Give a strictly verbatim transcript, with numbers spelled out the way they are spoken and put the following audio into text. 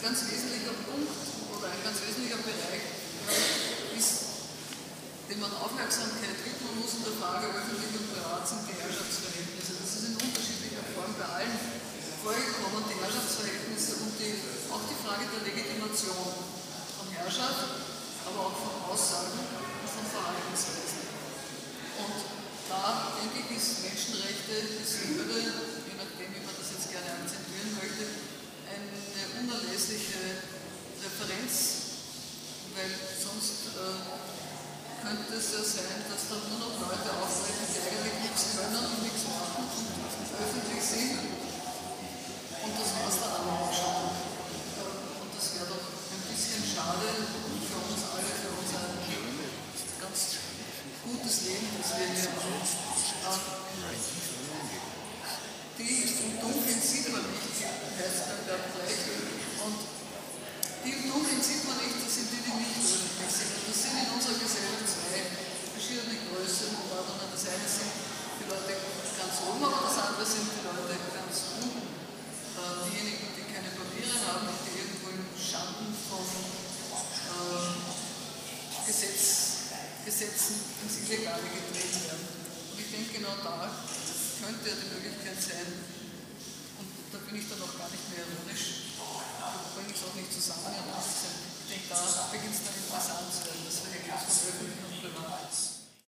ganz wesentlicher Punkt oder ein ganz wesentlicher Bereich ist, dem man Aufmerksamkeit widmen muss in der Frage öffentlich und privat sind die Herrschaftsverhältnisse. Das ist in unterschiedlicher Form bei allen vorgekommen, die Herrschaftsverhältnisse und die, auch die Frage der Legitimation von Herrschaft, aber auch von Aussagen und von Verhaltensweisen. Und da, denke ich, ist Menschenrechte, ist Würde, je nachdem, wie man das jetzt gerne akzentuieren möchte, eine unerlässliche Referenz, weil sonst äh, könnte es ja sein, dass dann nur noch Leute auftreten, die eigentlich nichts können und nichts machen und öffentlich sind. Und das war es dann aber auch schon. Und das wäre doch ein bisschen schade für uns alle, für unser ganz gutes Leben, das wir hier haben. Die im Dunkeln sieht man nicht, heißt dann der Blech. Und die im Dunkeln sieht man nicht, das sind die, die nicht öffentlich sind. Und das sind in unserer Gesellschaft zwei verschiedene Größenordnungen. Das eine sind die Leute ganz oben, aber das andere sind die Leute ganz unten. Äh, diejenigen, die keine Papiere haben und die irgendwo im Schanden von äh, Gesetz, Gesetzen ins Illegale getreten werden. Und ich denke, genau da könnte ja die Möglichkeit sein, und da bin ich dann auch gar nicht mehr ironisch, bringe ich es auch nicht zusammen. Ich denke, da beginnt es dann interessant zu werden, das Verhältnis von öffentlich und privat.